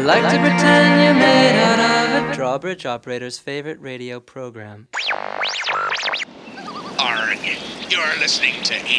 like to pretend you're made out of it. Drawbridge Operator's favorite radio program. You're listening to